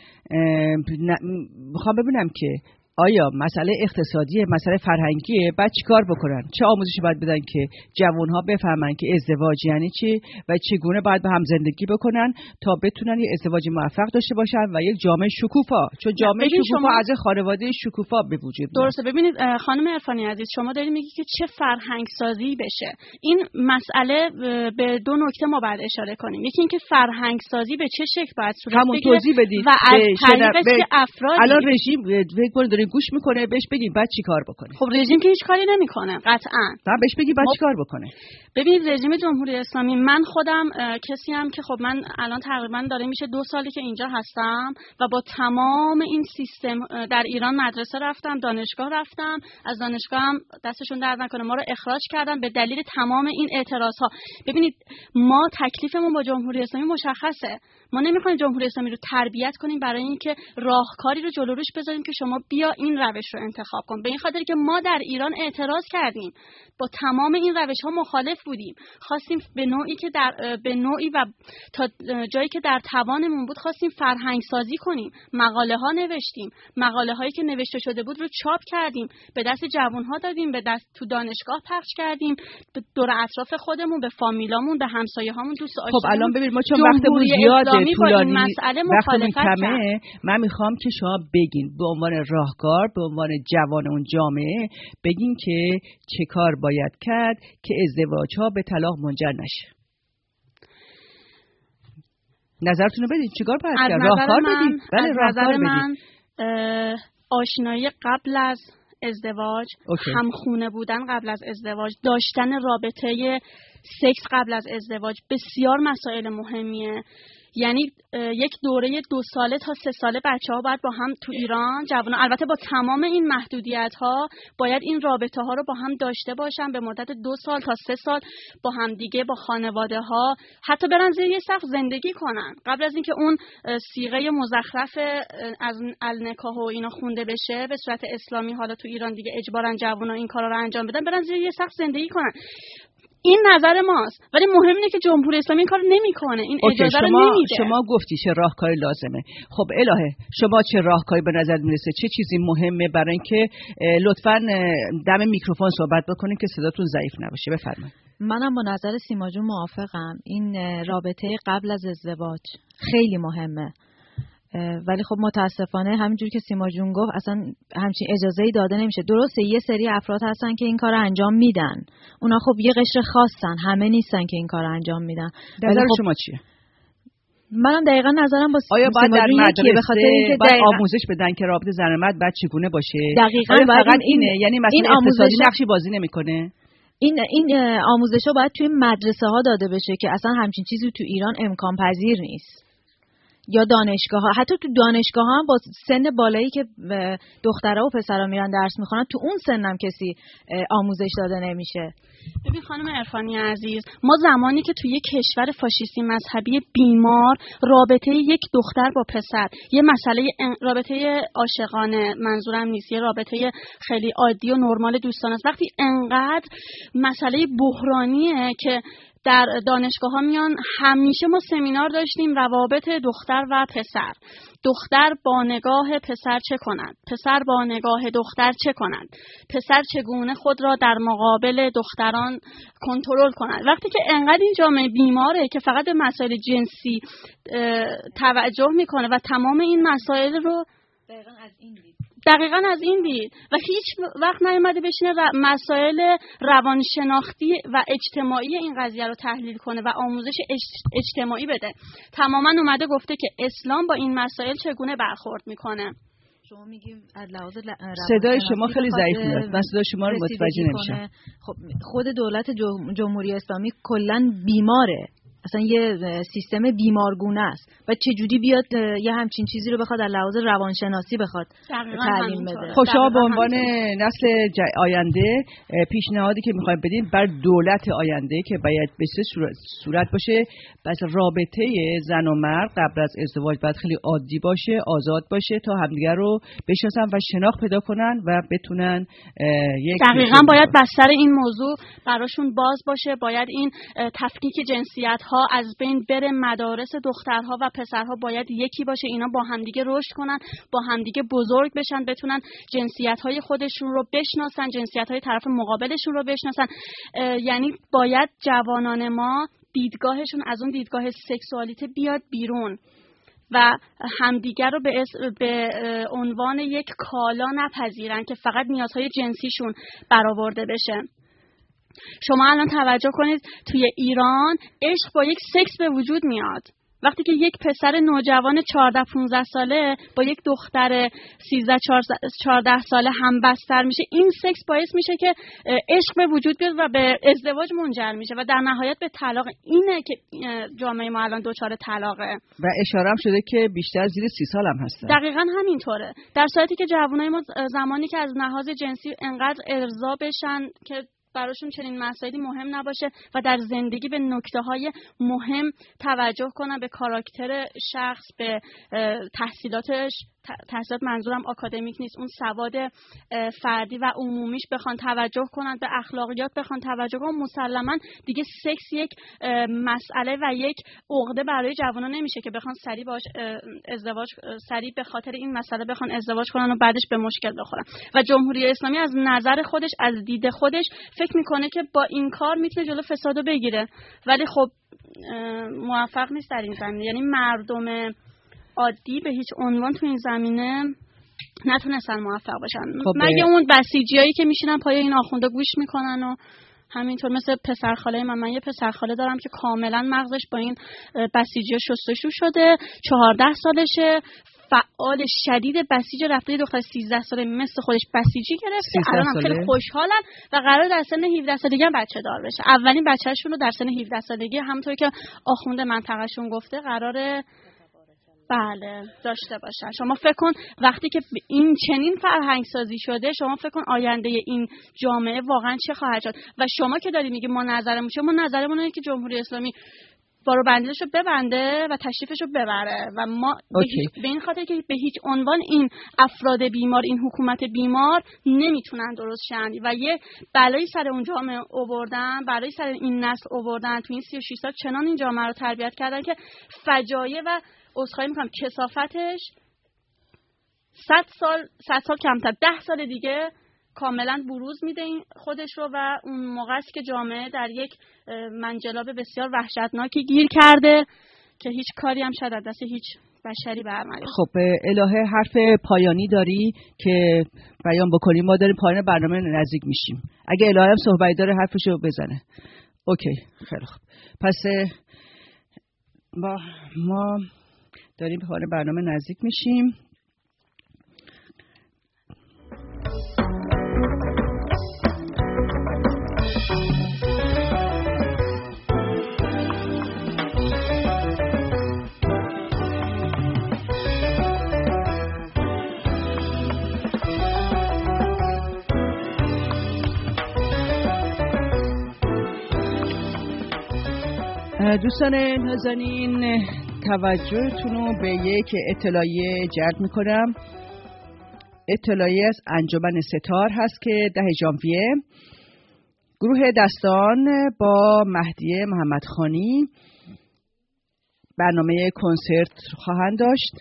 میخوام ببینم که آیا مسئله اقتصادی، مسئله فرهنگیه، بعد چیکار بکنن؟ چه آموزشی باید بدن که جوانها بفهمن که ازدواج یعنی چی و چگونه باید با هم زندگی بکنن تا بتونن یه ازدواج موفق داشته باشن و یک جامعه شکوفا، چون جامعه شکوفا شما... از خانواده شکوفا به وجود میاد. درسته. ببینید خانم عرفانی عزیز، شما دارید میگی که چه فرهنگ سازی بشه. این مسئله به دو نکته ما باید اشاره کنیم. یکی اینکه فرهنگ سازی به چه شکل باید صورت بگیره، همون توضیح بدید و از طریق به... افرادی الان رژیم فکر گوش میکنه، بهش بگیم بعد چی کار بکنه. خب رژیم که هیچ کاری نمیکنه قطعاً. بعد بهش بگیم بعد چی کار بکنه. ببینید رژیم جمهوری اسلامی، من خودم کسی هم که خب من الان تقریبا داره میشه دو سالی که اینجا هستم و با تمام این سیستم در ایران مدرسه رفتم، دانشگاه رفتم، از دانشگاه هم دستشون درد نکنه ما رو اخراج کردن به دلیل تمام این اعتراض ها. ببینید ما تکلیفمون با جمهوری اسلامی مشخصه. ما نمیخوایم جمهوری اسلامی رو تربیت کنیم برای اینکه راهکاری رو جلو روش بذاریم که شما بیا این روش رو انتخاب کن. به این خاطر که ما در ایران اعتراض کردیم، با تمام این روش ها مخالف بودیم، خواستیم به نوعی که در به نوعی و تا جایی که در توانمون بود خواستیم فرهنگ سازی کنیم. مقاله ها نوشتیم، مقاله هایی که نوشته شده بود رو چاپ کردیم، به دست جوان ها دادیم، به دست تو دانشگاه پخش کردیم، به دور اطراف خودمون، به فامیلامون، به همسایه هامون، دوست آشنامون. خب الان ببینید ما چون وقتمون زیاده، طولانی، وقتمون کمه، من میخوام که شما بگین به عنوان راهکار، به عنوان جوان اون جامعه بگین که چه کار باید کرد که ازدواج ها به طلاق منجر نشه. نظرتون رو بدین چیکار باید کرد؟ راهکار بدین. بله راهکار بدین. آشنایی قبل از ازدواج، اوکی. همخونه بودن قبل از ازدواج، داشتن رابطه سکس قبل از ازدواج بسیار مسائل مهمیه. یعنی یک دوره دو ساله تا سه ساله بچه ها باید با هم تو ایران، جوان ها البته با تمام این محدودیت ها باید این رابطه ها رو با هم داشته باشن به مدت دو سال تا سه سال با هم دیگه، با خانواده ها، حتی برن زیر یه سقف زندگی کنن قبل از اینکه اون صیغه مزخرف از النکاح و اینا خونده بشه به صورت اسلامی. حالا تو ایران دیگه اجبارن جوان ها این کارا رو انجام بدن، برن زیر یه سقف زندگی کنن. این نظر ماست، ولی مهم اینه که جمهوری اسلامی این کارو نمیکنه، این اجازه رو نمیده. شما گفتی چه راهکاری لازمه. خب الهه شما چه راهکاری به نظر میرسه، چه چیزی مهمه برای اینکه لطفاً دم میکروفون صحبت بکنین که صداتون ضعیف نباشه؟ بفرمایید. منم با نظر سیما جون موافقم. این رابطه قبل از ازدواج خیلی مهمه، ولی خب متاسفانه همینجور که سیما جون گفت اصلا همچین اجازه‌ای داده نمیشه. درسته یه سری افراد هستن که این کار رو انجام میدن، اونا خب یه قشر خاصن، همه نیستن که این کار رو انجام میدن. نظر خب شما چیه؟ منم دقیقاً نظرم با آیا باید در مدرسه به خاطر اینکه باید آموزش بدن که رابطه زن و مرد باید چگونه باشه؟ دقیقاً فقط اینه، یعنی مثلا اقتصادی نقشی بازی نمیکنه؟ این این آموزش‌ها باید توی مدرسه‌ها داده بشه که اصلا همچین چیزی تو ایران امکان پذیر نیست. یا دانشگاه ها، حتی تو دانشگاه ها هم با سن بالایی که دخترها و پسرها میرن درس میخونن، تو اون سن هم کسی آموزش داده نمیشه. ببین خانم عرفانی عزیز، ما زمانی که توی یک کشور فاشیستی مذهبی بیمار رابطه یک دختر با پسر یه مسئله رابطه عاشقانه منظورم نیست، یه رابطه خیلی عادی و نرمال دوستانه است، وقتی انقدر مسئله بحرانیه که در دانشگاه ها میان، همیشه ما سمینار داشتیم روابط دختر و پسر، دختر با نگاه پسر چه کند، پسر با نگاه دختر چه کند، پسر چگونه خود را در مقابل دختران کنترل کند. وقتی که انقدر این جامعه بیماره که فقط به مسائل جنسی توجه میکنه و تمام این مسائل رو دقیقاً از این دید دقیقاً از این دید و هیچ وقت نیومده بشینه و مسائل روانشناختی و اجتماعی این قضیه رو تحلیل کنه و آموزش اجتماعی بده. تماماً اومده گفته که اسلام با این مسائل چگونه برخورد میکنه. شما میگیم از لحاظ صدای شما خیلی ضعیف میاد، من صدای شما رو متوجه نمیشم. خب خود دولت جمهوری اسلامی کلاً بیماره، اصلا یه سیستم بیمارگونه است و چه جوری بیاد یه همچین چیزی رو بخواد از لحاظ روانشناسی بخواد تعلیم بده. خب شما به عنوان نسل آینده پیشنهادی که میخواید بدین بر دولت آینده که باید به سه صورت باشه، بس رابطه زن و مرد قبل از ازدواج باید خیلی عادی باشه، آزاد باشه تا همدیگر رو بشناسن و شناخت پیدا کنن و بتونن یک دقیقاً باید بستر این موضوع براشون باز باشه، باید این تفکیک جنسیت ها از بین بره، مدارس دخترها و پسرها باید یکی باشه، اینا با همدیگه رشد کنن، با همدیگه بزرگ بشن، بتونن جنسیت های خودشون رو بشناسن، جنسیت های طرف مقابلشون رو بشناسن. یعنی باید جوانان ما دیدگاهشون از اون دیدگاه سکسوالیته بیاد بیرون و همدیگر رو به, به عنوان یک کالا نپذیرن که فقط نیازهای جنسیشون برآورده بشه. شما الان توجه کنید توی ایران عشق با یک سکس به وجود میاد. وقتی که یک پسر نوجوان چهارده پانزده ساله با یک دختر سیزده چهارده ساله هم بستر میشه، این سکس باعث میشه که عشق به وجود بیاد و به ازدواج منجر میشه و در نهایت به طلاق. اینه که جامعه ما الان دچار طلاقه و اشاره هم شده که بیشتر زیر سی سال هم هستن. دقیقاً همینطوره، در صورتی که جوانای ما زمانی که از لحاظ جنسی انقدر ارضا بشن که براشون چنین مسائلی مهم نباشه و در زندگی به نکته‌های مهم توجه کنن، به کاراکتر شخص، به تحصیلاتش، تحصیلات منظورم آکادمیک نیست، اون سواد فردی و عمومیش بخوان توجه کنن، به اخلاقیات بخوان توجه کنن، مسلماً دیگه سکس یک مسئله و یک عقده برای جوانان نمیشه که بخوان سریع باش ازدواج سریع به خاطر این مسئله بخوان ازدواج کنن و بعدش به مشکل بخورن. و جمهوری اسلامی از نظر خودش، از دید خودش فکر میکنه که با این کار میتونه جلو فسادو بگیره، ولی خب موفق نیست در این زمینه. یعنی مردم عادی به هیچ عنوان تو این زمینه نتونستن موفق باشن. خب مگه اون بسیجیایی که میشینن پای این آخونده گوش میکنن و همینطور مثل پسرخاله من. من یه پسرخاله دارم که کاملا مغزش با این بسیجی شستشو شده، چهارده سالشه، فعال شدید بسیج، رفته دختر سیزده ساله مثل خودش بسیجی گرفته، الان هم خیلی خوشحالن و قرار در سن هفده سالگی هم بچه دار بشه. اولین بچه‌شون رو در سن هفده سالگی همونطور که آخونده منطقه‌شون گفته قراره بله داشته باشن. شما فکر کن وقتی که این چنین فرهنگ سازی شده، شما فکر کن آینده این جامعه واقعا چه خواهد شد. و شما که داری میگی ما نظرمون چه، ما نظرمون اینه که جمهوری اسلامی بارو بندیلشو ببنده و تشریفشو ببره و ما به, هیچ، به این خاطر که به هیچ عنوان این افراد بیمار، این حکومت بیمار نمیتونن درست شن و یه بلایی سر اون جامعه آوردن، بلایی سر این نسل آوردن. تو این سی و شش سال چنان این جامعه رو تربیت کردن که فجایع و عذرخواهی میکنم کثافتش صد سال صد سال کمتر ده سال دیگه کاملا بروز میده این خودش رو و اون موقع است که جامعه در یک منجلاب بسیار وحشتناکی گیر کرده که هیچ کاری هم شاید از دست هیچ بشری برنمیاد. خب الهه حرف پایانی داری که بیان بکنیم؟ ما داریم پایان برنامه نزدیک میشیم. اگه الهه هم صحبتی داره حرفشو بزنه. اوکی خیلی خوب. پس ما ما داریم پایان برنامه نزدیک میشیم. دوستان نازنین توجهتون رو به یک اطلاعیه جلب میکنم. اطلاعیه از انجمن ستار هست که ده ژانویه گروه دستان با مهدی محمدخانی برنامه کنسرت خواهند داشت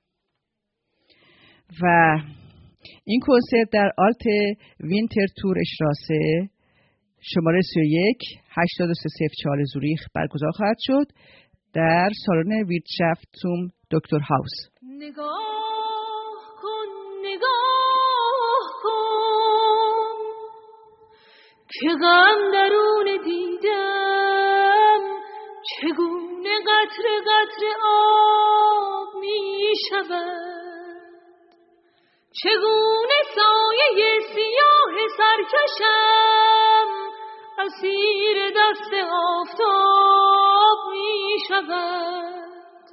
و این کنسرت در آلت وینتر تور اشراسه شماره سی و یک هشتاد و سه صفر چهار زوریخ برگزار خواهد شد در سالن ویرتشافتسوم دکتر هاوس. نگاه کن نگاه کن که غم درون دیدم چگونه قطره قطره آب می شود، چگونه سایه سیاه سرکشم اسیر دست آفتاب می شود.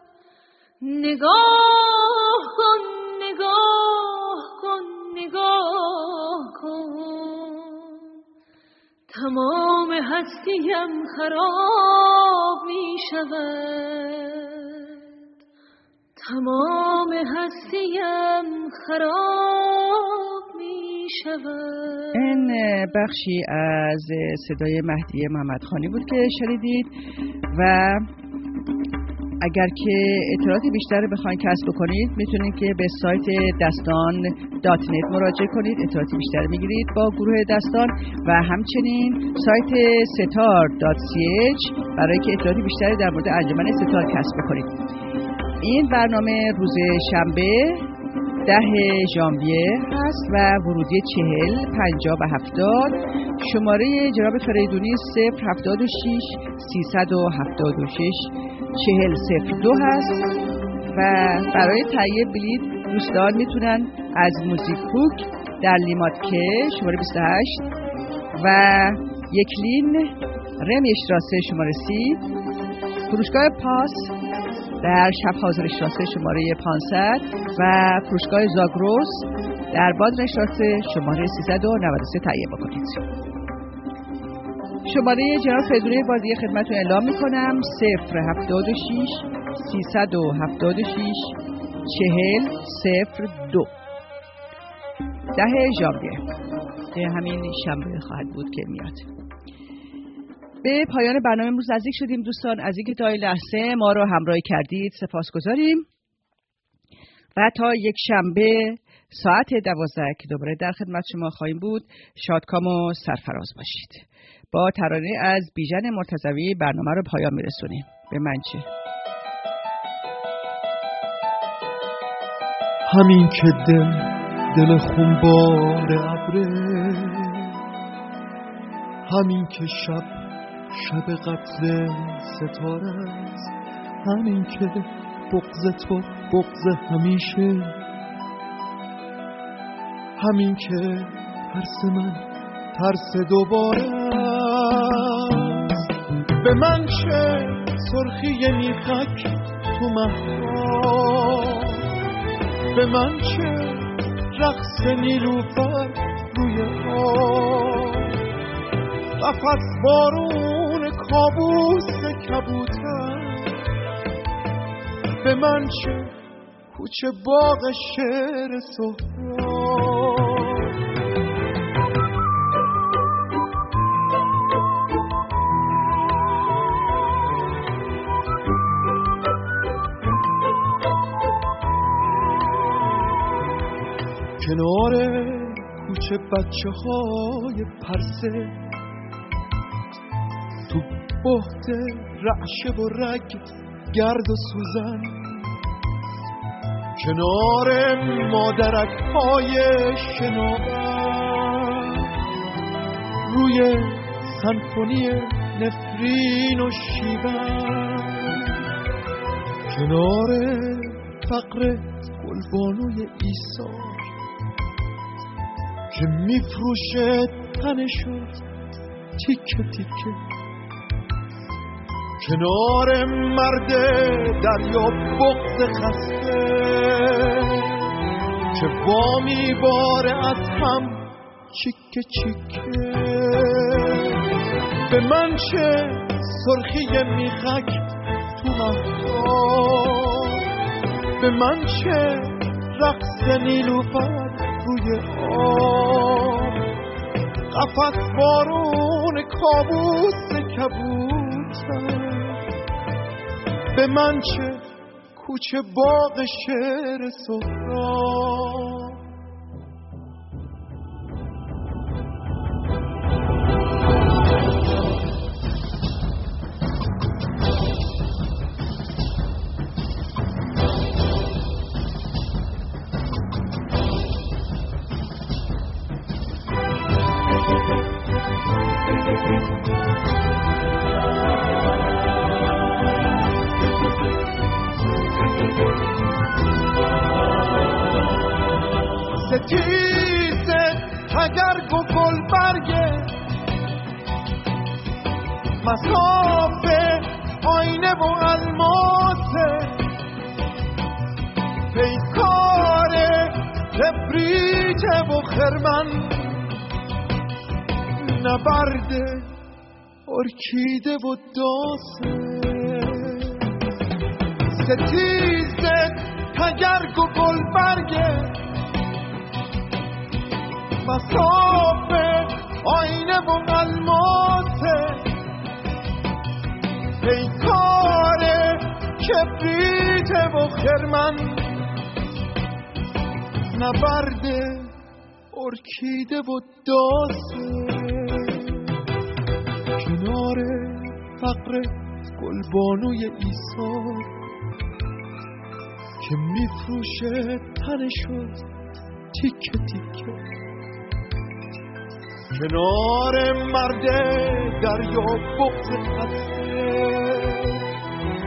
نگاه کن نگاه کن نگاه کن تمام هستیم خراب می شود، تمام هستیم خراب می شود. این بخشی از صدای مهدی محمدخانی بود که شنیدید و اگر که اطلاعات بیشتر بخواید کسب بکنید میتونید که به سایت دستان دات نت مراجعه کنید، اطلاعات بیشتر میگیرید با گروه دستان و همچنین سایت ستار دات سی اچ برای که اطلاعات بیشتری در مورد انجمن ستار کسب بکنید. این برنامه روز شنبه ده ژانویه هست و ورودی چهل پنجاه و هفتاد. شماره جناب فریدونی صفر هفتاد و شش سیصد و هفتاد و شش چهل صفر دو هست و برای تهیه بلیط دوستان میتونن از موزیک بوک در لیماتکه شماره بیست و هشت و یکلین رمی اشتراسه شماره سی، فروشگاه پاس در شب حاضر اشتراسه شماره پانصد و فروشگاه زاگروس در بادر اشتراسه شماره سیصد و نود و سه تهیه بکنید. شماره جناب فریدونی بازی خدمتتون اعلام میکنم صفر هفتاد و شش سیصد و هفتاد و شش چهل صفر دو. ده ژانویه همین شنبه خواهد بود که میاد. به پایان برنامه امروز نزدیک شدیم دوستان. از اینکه تا این لحظه ما رو همراهی کردید سپاسگزاریم و تا یک شنبه ساعت دوازده که دوباره در خدمت شما خواهیم بود شادکام و سرفراز باشید. با ترانه از بیژن مرتضوی برنامه رو پایان میرسونیم. به من چه؟ همین که دل دل خونبار ابره، همین که شب شب قتل ستاره است، همین که بغض تو بغض همیشه، همین که ترس من ترس دوباره است. به من چه سرخی میخک تو محراب، به من چه رقص نیلوفر روی آب، قفس بارون کابوس کبوتر به من چه کوچه باغ شعر سهراب. کنار کوچه بچه های پرسه تو بحت رعشه و رگ گرد و سوزن، کنار مادرک های شناور روی سمفونی نفرین و شیون، کنار فقر گلبانوی عیسی که میفروشه تنشو تیکه تیکه، کنار مرد دریا بغض خسته که با میباره از هم چیکه چیکه. به من چه سرخی میخک تو مهتاب، به من چه رقص نیلوفر روی آب، قفس بارون کابوس کبوتر. به من چه کوچه باغ شعر سهراب. ستیز تگرگ و گل برگه مسافه آینه و الماسه، پیکار کبریت و خرمن، نبرد ارکیده و داسه. ستیز تگرگ و گل برگه مسافه آینه و الماسه، پیکار کبریت و خرمن، نبرد ارکیده و داسه. کنار فقر گلبانوی عیسی که میفروشه تنشو تیکه تیکه، کنار مرد دریا بغض خسته